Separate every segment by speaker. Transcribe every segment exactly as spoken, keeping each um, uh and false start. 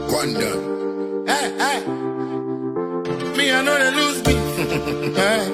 Speaker 1: Wonder.
Speaker 2: Hey, hey. Me, I know they lose me. Hey.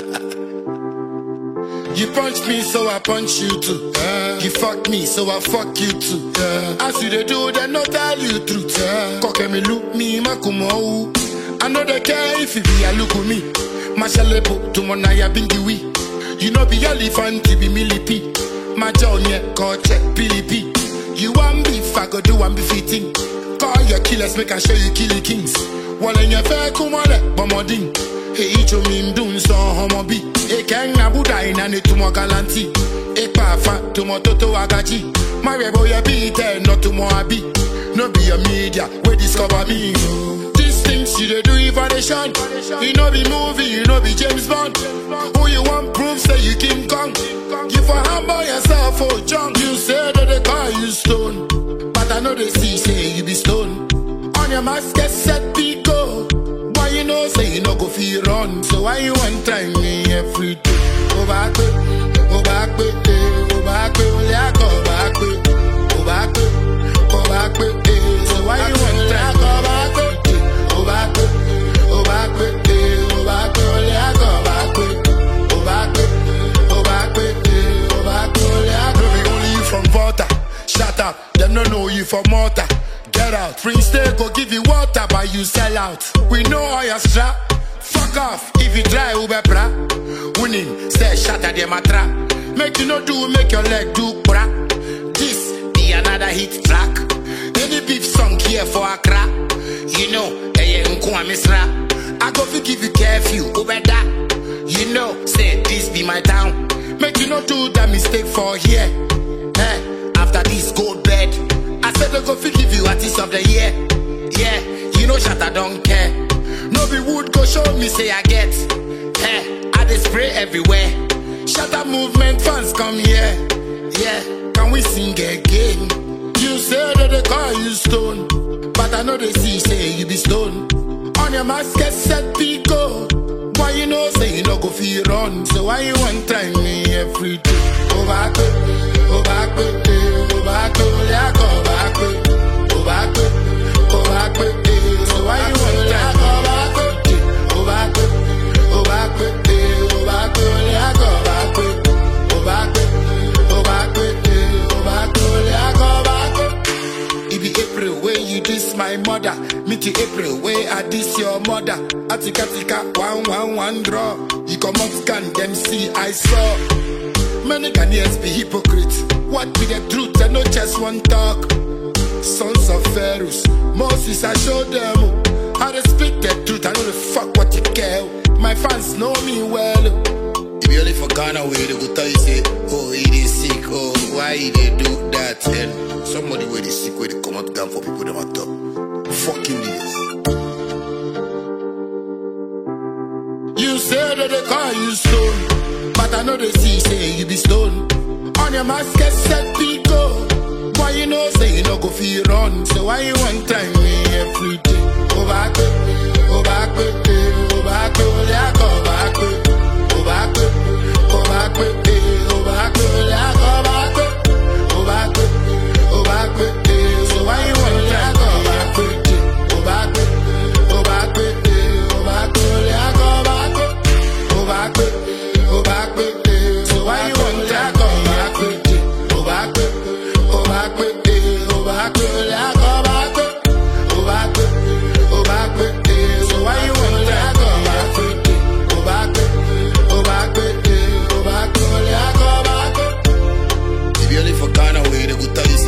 Speaker 2: You punch me, so I punch you too. Uh, you fuck me, so I fuck you too. Uh, As you they do, they no tell you truth. Uh, Cock me, look me, makumo. I know they care if you be a look at me. Mashalepo, to monaya bingiwi. You know be elephant, you be millipi. My junior, call check pilipi. You want beef, I go do one be fitting. Call your killers, make I show you kill kings. While in your fair kumale, bomoding. Hey, each of me doing so homo be. E keng na buda ina ne tumo galanti. E pa fa tumo toto agaji. My rebo ya be there, not tumo abi. No be your media, we discover me. These things you they do evaluation. You know be movie, you know be James Bond. Who you want proof say you King Kong. You for humble yourself, oh junk. You say that they call you stone, but I know they see say you be stone. On your mask get set pico. Boy you know say you no go feel run. So why you want time me every day? Go back, go back, go back, go back, go back, go back, so why you want time? Go back, go back, go back, go back, go back, go back, go back, go back, baby only you from Volta. Shut up, them no know you from Malta. Get out, free stay go give you water, but you sell out. We know all your strap. Fuck off, if you try Uber bra. Winning, say shatter them a trap. Make you no do, make your leg do bra. This be another hit track. Any beef song here for a crack. You know, eh, I go fi give you curfew, over that. You know, say this be my town. Make you no do that mistake for here. Eh, after this gold bed, I said I go fi give you artist of the year. Yeah, you know Shatta don't care. No be wood go show me say I get. Eh, I dey spray everywhere. Shatta movement fans come here. Yeah, can we sing again? You say that they call you stone, but I know they see say you be stone. On your mask get set pico. Why you know say you no go feel run? So why you want try me every day? Go back, go back, go back, yeah, go back, go back, go back. So why you want try go back, go back, go back, go back, yeah, go back, go back, go back, go back, yeah, go back. It be April where you diss my mother. Me to April where I diss your mother. Atika tika one one one draw. You come up scan them see I saw. Many Ghanaians be hypocrites. What be the truth? I know just one talk. Sons of Pharaohs, Moses I show them how to speak the truth. I know the fuck what you care. My fans know me well. If you only for Ghana way, they go tell you say, oh he is sick, oh why he they do that? And somebody where they sick, where they come out gun for people them at top. Fucking this. You say that they call you stone, but I know they see say you be stone. On your mask get set pico. Why you know say you no go feel run? So why you want time me every day? Go back, go back, go back, yeah, go back, go back, go back, go back, yeah, go back, go back, go back. So why you want time go back, go back, go back, go back, yeah, go back, go back, go back. So why you want time go back, go back, go back, go back, yeah, go back, go back, go back. So why you want time go back, go back, go back, go back, yeah, go back. If you only for Ghana way, they go tell you